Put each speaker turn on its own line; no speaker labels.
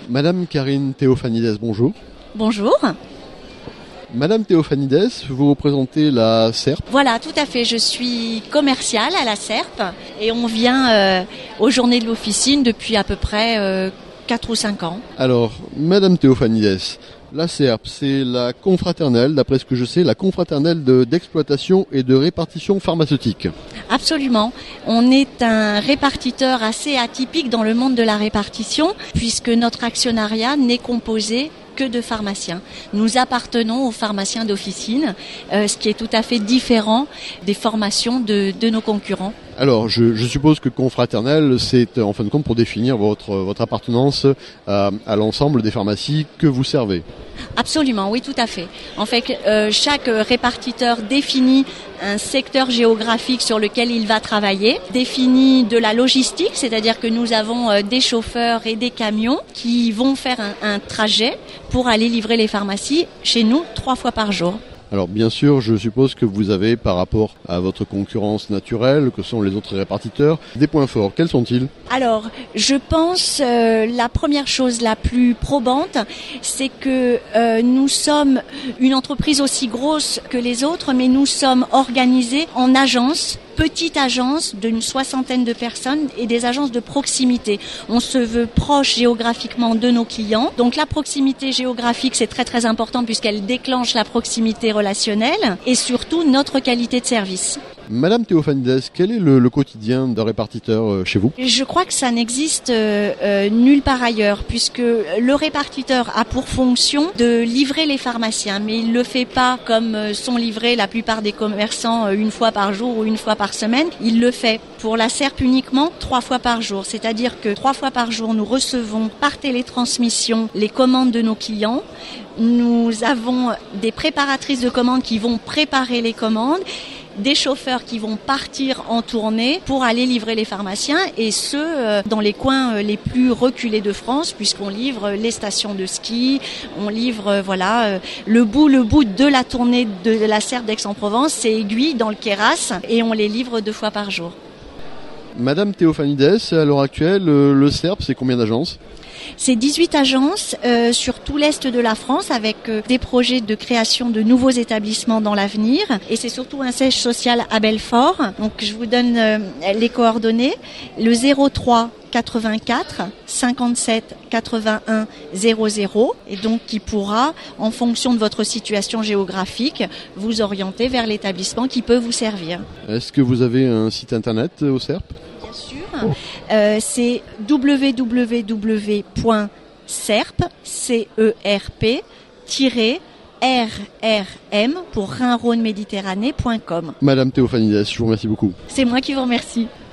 Madame Karine Théophanides, bonjour.
Bonjour.
Madame Théophanides, vous représentez la SERP.
Voilà, tout à fait. Je suis commerciale à la SERP et on vient aux journées de l'officine depuis à peu près 4 ou 5 ans.
Alors, Madame Théophanides, la SERP, c'est la confraternelle, d'après ce que je sais, la confraternelle d'exploitation et de répartition pharmaceutique.
Absolument. On est un répartiteur assez atypique dans le monde de la répartition puisque notre actionnariat n'est composé que de pharmaciens. Nous appartenons aux pharmaciens d'officine, ce qui est tout à fait différent des formations de nos concurrents.
Alors, je suppose que confraternelle, c'est en fin de compte pour définir votre appartenance à l'ensemble des pharmacies que vous servez.
Absolument, oui, tout à fait. En fait, chaque répartiteur définit un secteur géographique sur lequel il va travailler, définit de la logistique, c'est-à-dire que nous avons des chauffeurs et des camions qui vont faire un trajet pour aller livrer les pharmacies chez nous 3 fois par jour.
Alors bien sûr, je suppose que vous avez, par rapport à votre concurrence naturelle, que sont les autres répartiteurs, des points forts. Quels sont-ils ?
Alors, je pense la première chose la plus probante, c'est que nous sommes une entreprise aussi grosse que les autres, mais nous sommes organisés en agences, petite agence d'une 60aine de personnes et des agences de proximité. On se veut proche géographiquement de nos clients. Donc la proximité géographique, c'est très très important puisqu'elle déclenche la proximité relationnelle et surtout notre qualité de service.
Madame Théophanides, quel est le quotidien d'un répartiteur chez vous ?
Je crois que ça n'existe nulle part ailleurs, puisque le répartiteur a pour fonction de livrer les pharmaciens, mais il le fait pas comme sont livrés la plupart des commerçants une fois par jour ou une fois par semaine. Il le fait pour la SERP uniquement 3 fois par jour, c'est-à-dire que 3 fois par jour, nous recevons par télétransmission les commandes de nos clients. Nous avons des préparatrices de commandes qui vont préparer les commandes, des chauffeurs qui vont partir en tournée pour aller livrer les pharmaciens et ce dans les coins les plus reculés de France puisqu'on livre les stations de ski, on livre le bout de la tournée de la SERP d'Aix-en-Provence, c'est Aiguille dans le Queyras et on les livre 2 fois par jour.
Madame Théophanides, à l'heure actuelle, le SERP, c'est combien d'agences ?
C'est 18 agences sur tout l'Est de la France avec des projets de création de nouveaux établissements dans l'avenir. Et c'est surtout un siège social à Belfort. Donc je vous donne les coordonnées. Le 03 84 57 81 00 et donc qui pourra, en fonction de votre situation géographique, vous orienter vers l'établissement qui peut vous servir.
Est-ce que vous avez un site internet au SERP ?
Bien sûr, c'est www.cerp-rrm pour Rhin-Rhône-Méditerranée.com.
Madame Théophanides, je vous remercie beaucoup.
C'est moi qui vous remercie.